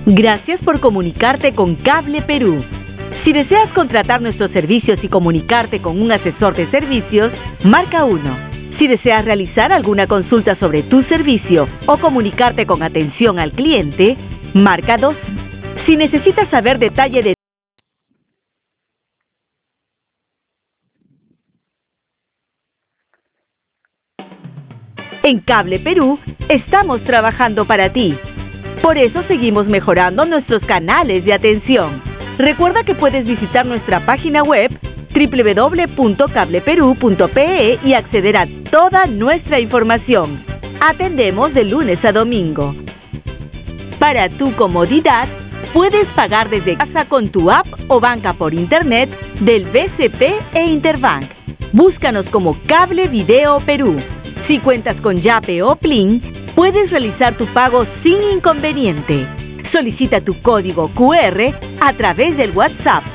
Gracias por comunicarte con Cable Perú. Si deseas contratar nuestros servicios y comunicarte con un asesor de servicios, marca 1. Si deseas realizar alguna consulta sobre tu servicio o comunicarte con atención al cliente, marca 2. Si necesitas saber detalle de En Cable Perú, estamos trabajando para ti. Por eso seguimos mejorando nuestros canales de atención. Recuerda que puedes visitar nuestra página web www.cableperu.pe y acceder a toda nuestra información. Atendemos de lunes a domingo. Para tu comodidad, puedes pagar desde casa con tu app o banca por internet del BCP e Interbank. Búscanos como Cable Video Perú. Si cuentas con Yape o Plin, puedes realizar tu pago sin inconveniente. Solicita tu código QR a través del WhatsApp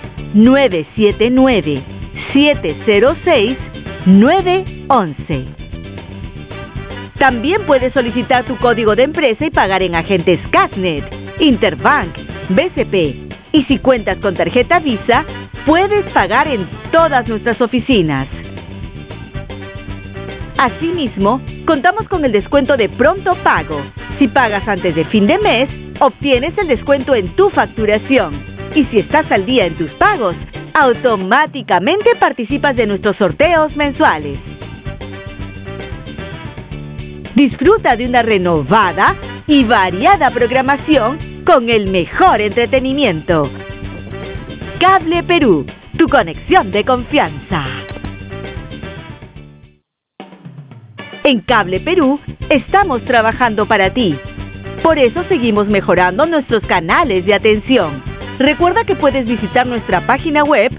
979-706-911. También puedes solicitar tu código de empresa y pagar en agentes Casnet, Interbank, BCP. Y si cuentas con tarjeta Visa, puedes pagar en todas nuestras oficinas. Asimismo, contamos con el descuento de pronto pago. Si pagas antes de fin de mes, obtienes el descuento en tu facturación. Y si estás al día en tus pagos, automáticamente participas de nuestros sorteos mensuales. Disfruta de una renovada y variada programación con el mejor entretenimiento. Cable Perú, tu conexión de confianza. En Cable Perú, estamos trabajando para ti. Por eso seguimos mejorando nuestros canales de atención. Recuerda que puedes visitar nuestra página web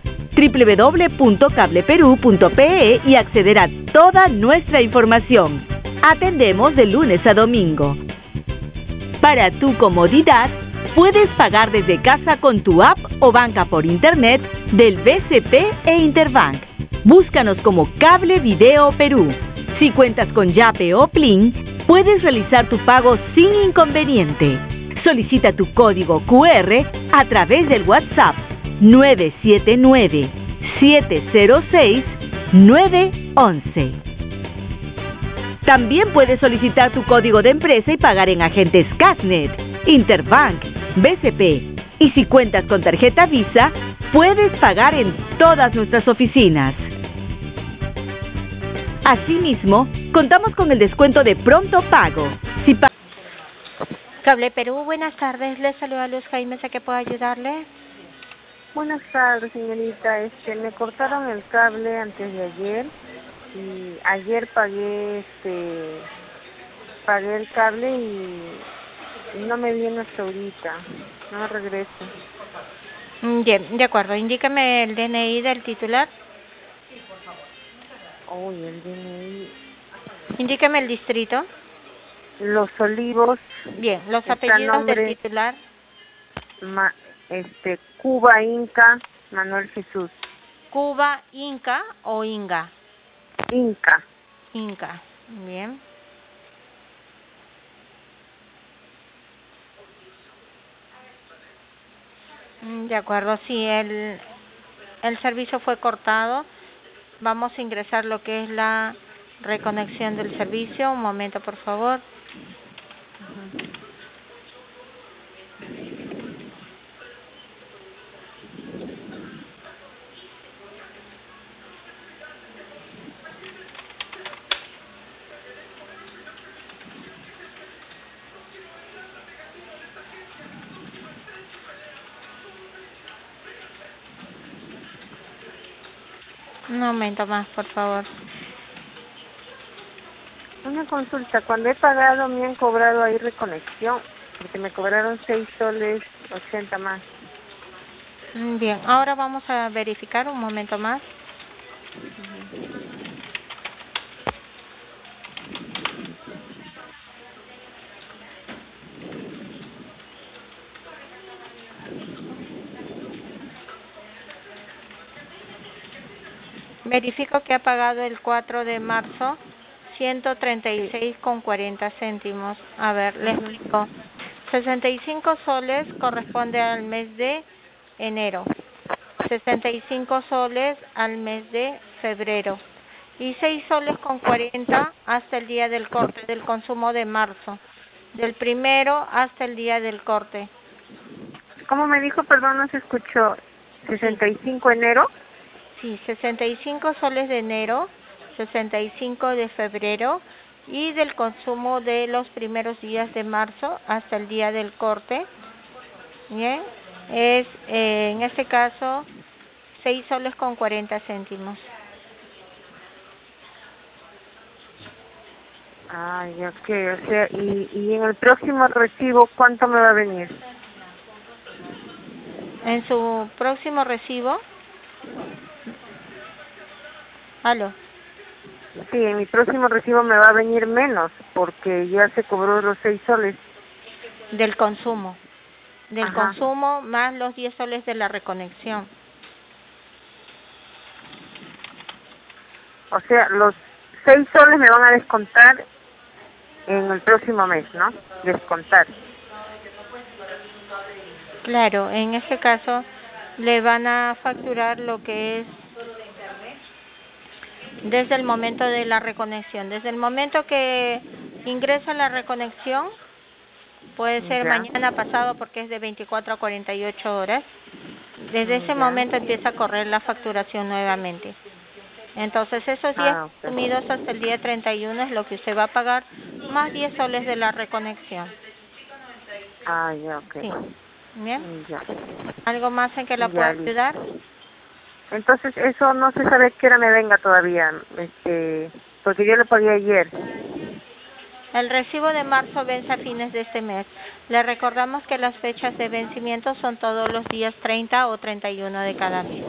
www.cableperu.pe y acceder a toda nuestra información. Atendemos de lunes a domingo. Para tu comodidad, puedes pagar desde casa con tu app o banca por internet del BCP e Interbank. Búscanos como Cable Video Perú. Si cuentas con Yape o Plin, puedes realizar tu pago sin inconveniente. Solicita tu código QR a través del WhatsApp 979-706-911. También puedes solicitar tu código de empresa y pagar en agentes Casnet, Interbank, BCP. Y si cuentas con tarjeta Visa, puedes pagar en todas nuestras oficinas. Asimismo, contamos con el descuento de pronto pago. Cable Perú, buenas tardes. Les saluda Luz Jaime, ¿a qué puedo ayudarle? Buenas tardes, señorita. Me cortaron el cable antes de ayer y ayer pagué el cable y no me viene hasta ahorita. No regreso. Bien, de acuerdo. Indícame el DNI del titular. Uy, el DNI. Indíqueme el distrito. Los Olivos. Bien, los apellidos del titular. Cuba Inca, Manuel Jesús. ¿Cuba Inca o Inga? Inca. Inca, bien. De acuerdo, sí, el servicio fue cortado. Vamos a ingresar lo que es la reconexión del servicio. Un momento, por favor. Un momento más, por favor. Una consulta. Cuando he pagado me han cobrado ahí reconexión, porque me cobraron 6 soles 80 más. Bien, ahora vamos a verificar un momento más. Verifico que ha pagado el 4 de marzo 136,40 céntimos. A ver, le explico. 65 soles corresponde al mes de enero, 65 soles al mes de febrero y 6 soles con 40 hasta el día del corte del consumo de marzo, del 1 hasta el día del corte. ¿Cómo me dijo? Perdón, no se escuchó. ¿65 enero? Sí, 65 soles de enero, 65 de febrero y del consumo de los primeros días de marzo hasta el día del corte. Bien, es en este caso 6 soles con 40 céntimos. Ay, ok, o sea, y en el próximo recibo, ¿cuánto me va a venir? En su próximo recibo, aló, Sí, en mi próximo recibo me va a venir menos, porque ya se cobró los 6 soles. del consumo, Ajá. consumo más los 10 soles de la reconexión. O sea, los 6 soles me van a descontar en el próximo mes, ¿no? Descontar. Claro, en este caso le van a facturar lo que es desde el momento de la reconexión. Desde el momento que ingresa la reconexión, puede ser Ya. mañana pasado porque es de 24 a 48 horas. Desde ese Ya. momento empieza a correr la facturación nuevamente. Entonces esos días Ah, ok. consumidos hasta el día 31 es lo que usted va a pagar, más 10 soles de la reconexión. Ah, ya, ok. Sí. Bien. Ya. ¿Algo más en que la Ya, pueda listo. ayudar? Entonces, eso no se sabe qué hora me venga todavía, porque yo lo pagué ayer. El recibo de marzo vence a fines de este mes. Le recordamos que las fechas de vencimiento son todos los días 30 o 31 de cada mes.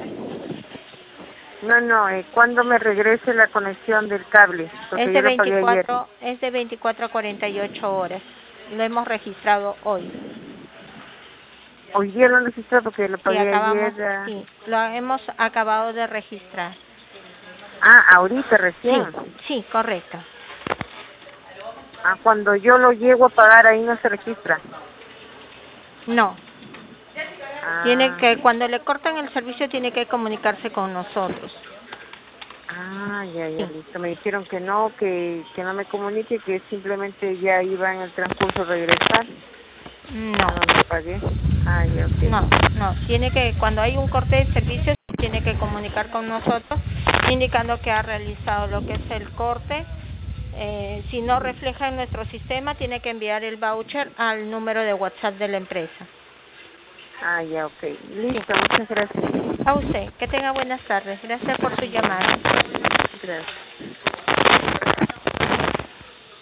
No, ¿cuándo me regrese la conexión del cable? Porque yo lo pagué ayer. Es de 24 a 48 horas. Lo hemos registrado hoy. Hoy día lo necesito porque lo Sí, pagué acabamos, ayer. sí, lo hemos acabado de registrar. Ah, ahorita Sí, recién. sí, correcto. Ah, cuando yo lo llego a pagar ahí no se registra. No, tiene Ah, que, cuando le cortan el servicio tiene que comunicarse con nosotros. ya, Sí. listo. Me dijeron que no me comunique, que simplemente ya iba en el transcurso regresar. No, A donde pagué. Ah, ya, ok. no, tiene que, cuando hay un corte de servicios, tiene que comunicar con nosotros, indicando que ha realizado lo que es el corte. Si no refleja en nuestro sistema, tiene que enviar el voucher al número de WhatsApp de la empresa. Ah, ya, ok. Listo, muchas gracias. A usted, que tenga buenas tardes. Gracias por su llamada. Gracias.